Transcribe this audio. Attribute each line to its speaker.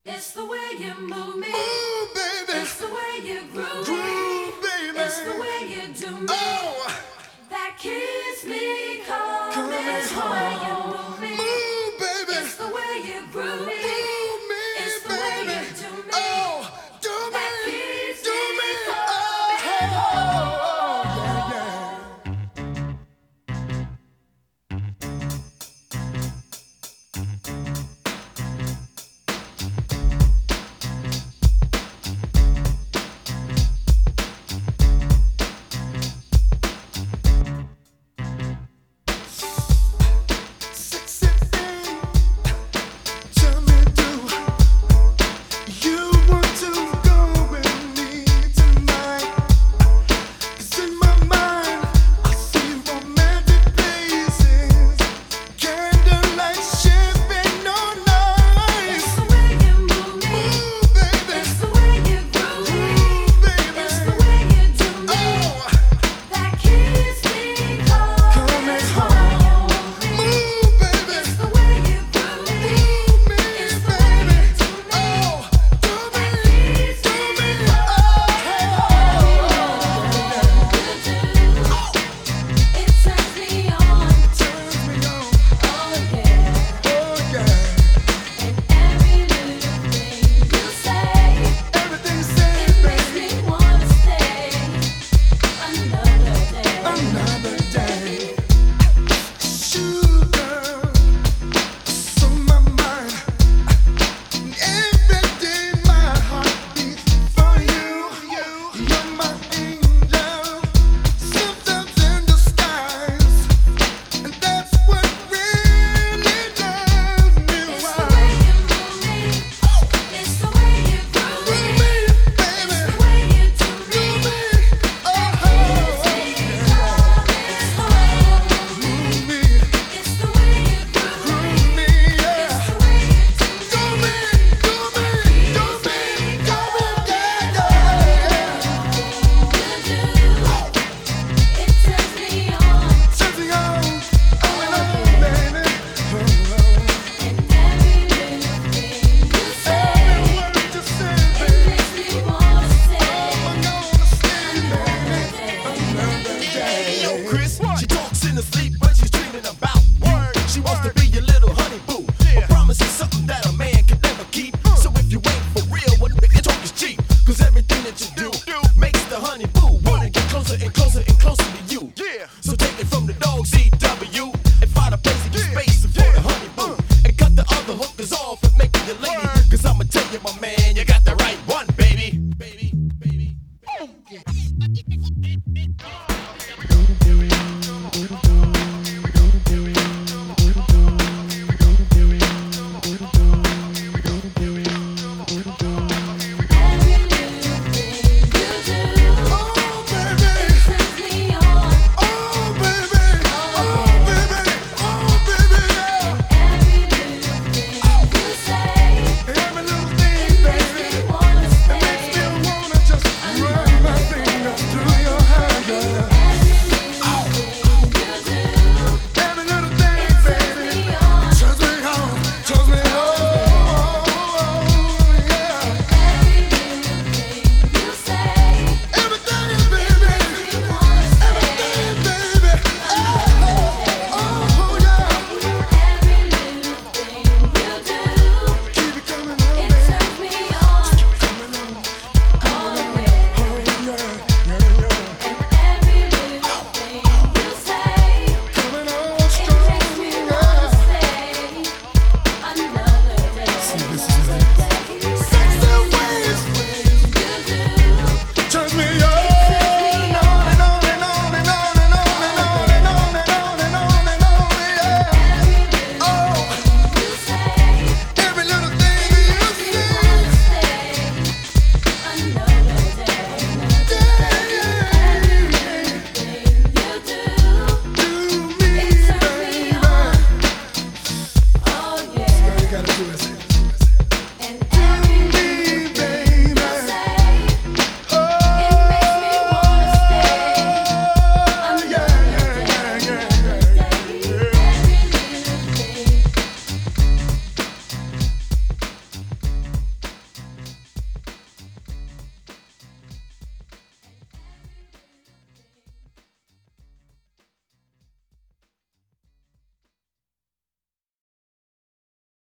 Speaker 1: It's the way you move me.
Speaker 2: Move, baby.
Speaker 1: It's the way you groove me.
Speaker 2: Groove, baby.
Speaker 1: It's the way you do me.
Speaker 2: Oh,
Speaker 1: That keeps me calm.
Speaker 2: Coming
Speaker 1: It's the way you move me.
Speaker 2: move, baby.
Speaker 1: It's the way you groove me.
Speaker 2: Move me,
Speaker 1: It's the way
Speaker 2: baby.
Speaker 1: you do me.
Speaker 2: Oh, do me,
Speaker 1: That keeps
Speaker 2: do
Speaker 1: me
Speaker 2: me.
Speaker 1: calm.
Speaker 2: Oh, yeah, yeah. Sexy thing, tell me, do you want to go with me tonight? 'Cause in my mind, I see romantic places, candlelight shipping all night.
Speaker 1: It's the way you move me.
Speaker 2: Move, baby,
Speaker 1: It's the way you groove me.
Speaker 2: move, baby.
Speaker 1: It's the way you do me.
Speaker 2: Oh,
Speaker 1: That keeps me calm.
Speaker 2: Coming
Speaker 1: It's the way you move me.
Speaker 2: move, baby,
Speaker 1: It's the way you groove me.
Speaker 2: move me,
Speaker 1: It's the way
Speaker 2: baby.
Speaker 1: you do me.
Speaker 2: Oh, do me,
Speaker 1: Keeps
Speaker 2: do
Speaker 1: me
Speaker 2: me.
Speaker 1: calm. It turns me on.
Speaker 2: Turns me on,
Speaker 1: Oh yeah.
Speaker 2: oh yeah.
Speaker 1: And every little thing you say,
Speaker 2: Everything you say,
Speaker 1: it makes
Speaker 2: baby.
Speaker 1: me wanna stay another day.
Speaker 2: Another day. Sugar, it's on my mind. Every day my heart beats for you. You're my angel, sometimes in disguise, and that's what really does me
Speaker 1: It's the
Speaker 2: right.
Speaker 1: way you move me. It's the way you groove
Speaker 2: With
Speaker 1: me.
Speaker 2: me,
Speaker 1: It's
Speaker 2: baby,
Speaker 1: the way you do
Speaker 2: do
Speaker 1: me.
Speaker 2: me, oh,
Speaker 1: It's the way you move me.
Speaker 2: me,
Speaker 1: It's the way you groove me.
Speaker 2: groove me, yeah.
Speaker 1: It's the way you do
Speaker 2: Do
Speaker 1: me.
Speaker 2: me, do me, do me, do me, yeah, yeah.
Speaker 1: It turns me on.
Speaker 2: Turns me on, baby.
Speaker 1: And every little thing you say,
Speaker 2: Every word you say,
Speaker 1: it
Speaker 2: baby.
Speaker 1: makes me wanna stay
Speaker 2: I'm gonna stay, baby. Another
Speaker 3: Hey, yo,
Speaker 2: day.
Speaker 3: Chris, she talks in her sleep when she's dreaming about word. She wants to be your little honey boo. But promise is something that a man can never keep. So if you ain't for real, what the talk is cheap. 'Cause everything that you do makes the honey boo wanna get closer and closer and closer to you. So take it from the dog CW and find a place to get space for the honey boo. And cut the other hookers off and make it your lady. 'Cause I'ma tell you, my man, you